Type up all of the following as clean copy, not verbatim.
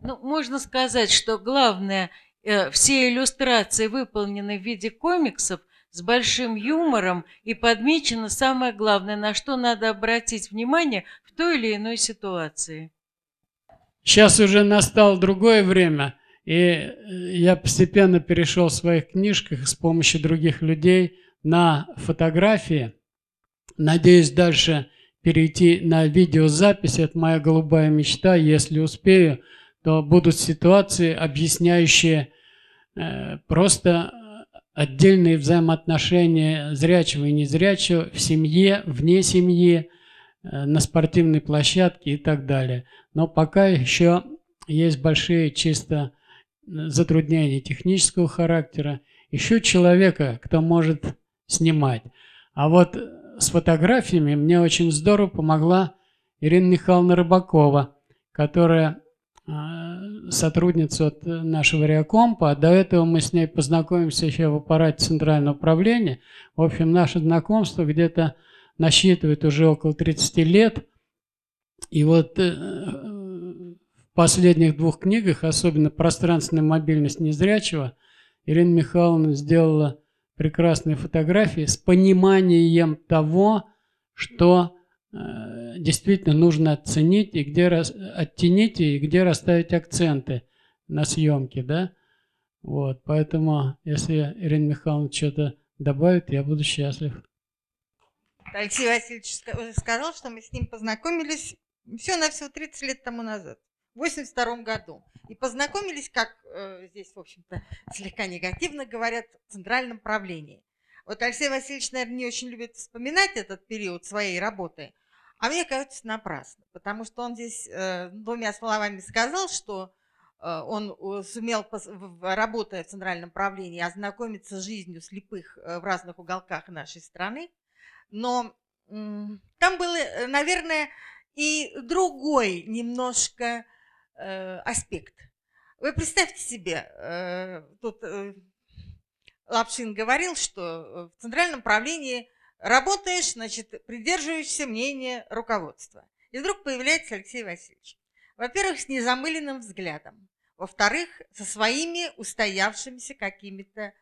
Ну, можно сказать, что главное, все иллюстрации выполнены в виде комиксов с большим юмором и подмечено самое главное, на что надо обратить внимание в той или иной ситуации. Сейчас уже настало другое время, и я постепенно перешел в своих книжках с помощью других людей на фотографии. Надеюсь дальше перейти на видеозапись. Это моя голубая мечта. Если успею, то будут ситуации, объясняющие просто отдельные взаимоотношения зрячего и незрячего в семье, вне семьи, на спортивной площадке и так далее. Но пока еще есть большие чисто затруднения технического характера. Ищу человека, кто может снимать. А вот с фотографиями мне очень здорово помогла Ирина Михайловна Рыбакова, которая сотрудница от нашего Реакомпа. До этого мы с ней познакомимся еще в аппарате Центрального управления. В общем, наше знакомство где-то насчитывает уже около 30 лет. И вот в последних двух книгах, особенно «Пространственная мобильность незрячего», Ирина Михайловна сделала прекрасные фотографии с пониманием того, что действительно нужно оценить и где оттенить и где расставить акценты на съемке, да. Вот, поэтому, если Ирина Михайловна что-то добавит, я буду счастлив. Алексей Васильевич сказал, что мы с ним познакомились всего-навсего 30 лет тому назад, в 1982 году. И познакомились, как здесь, в общем-то, слегка негативно говорят, в центральном правлении. Вот Алексей Васильевич, наверное, не очень любит вспоминать этот период своей работы, а мне кажется, напрасно, потому что он здесь двумя словами сказал, что он сумел, работая в центральном правлении, ознакомиться с жизнью слепых в разных уголках нашей страны. Но там был, наверное, и другой немножко аспект. Вы представьте себе, тут Лапшин говорил, что в центральном правлении работаешь, значит, придерживаешься мнения руководства. И вдруг появляется Алексей Васильевич. Во-первых, с незамыленным взглядом. Во-вторых, со своими устоявшимися какими-то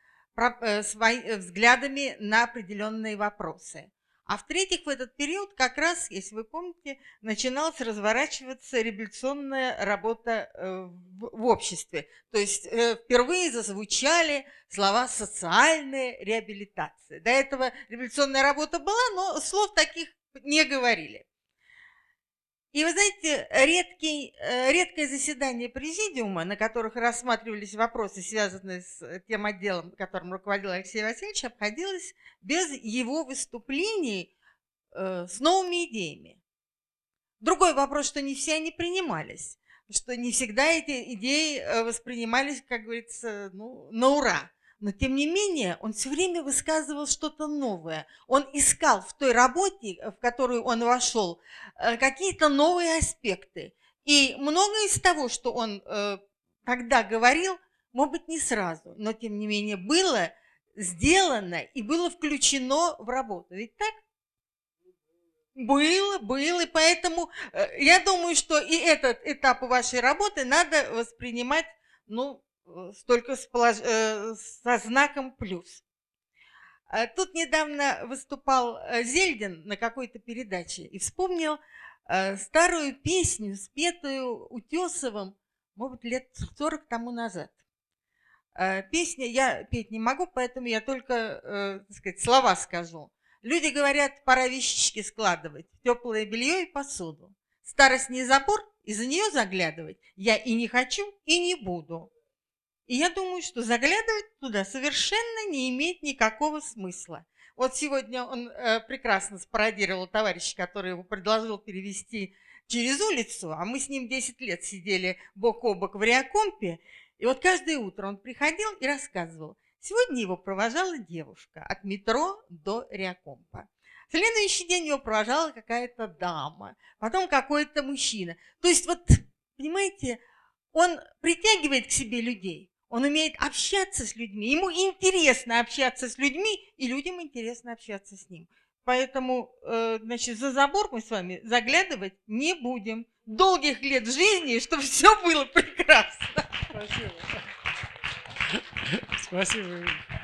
взглядами на определенные вопросы. А в-третьих, в этот период как раз, если вы помните, начиналась разворачиваться революционная работа в обществе. То есть впервые зазвучали слова «социальная реабилитация». До этого революционная работа была, но слов таких не говорили. И вы знаете, редкое заседание президиума, на которых рассматривались вопросы, связанные с тем отделом, которым руководил Алексей Васильевич, обходилось без его выступлений с новыми идеями. Другой вопрос, что не все они принимались, что не всегда эти идеи воспринимались, как говорится, на ура. Но, тем не менее, он все время высказывал что-то новое. Он искал в той работе, в которую он вошел, какие-то новые аспекты. И многое из того, что он тогда говорил, может быть, не сразу, но, тем не менее, было сделано и было включено в работу. Ведь так? Было, и поэтому я думаю, что и этот этап вашей работы надо воспринимать, только со знаком плюс. Тут недавно выступал Зельдин на какой-то передаче и вспомнил старую песню, спетую Утесовым, может быть, лет 40 тому назад. Песня я петь не могу, поэтому я только, так сказать, слова скажу. Люди говорят, пора вещички складывать, теплое белье и посуду. Старость не забор, и за нее заглядывать я и не хочу, и не буду. И я думаю, что заглядывать туда совершенно не имеет никакого смысла. Вот сегодня он прекрасно спародировал товарища, который его предложил перевести через улицу, а мы с ним 10 лет сидели бок о бок в Реакомпе, и вот каждое утро он приходил и рассказывал. Сегодня его провожала девушка от метро до Реакомпа. В следующий день его провожала какая-то дама, потом какой-то мужчина. То есть вот, понимаете, он притягивает к себе людей. Он умеет общаться с людьми. Ему интересно общаться с людьми, и людям интересно общаться с ним. Поэтому, значит, за забор мы с вами заглядывать не будем. долгих лет жизни, чтобы все было прекрасно. Спасибо. Спасибо.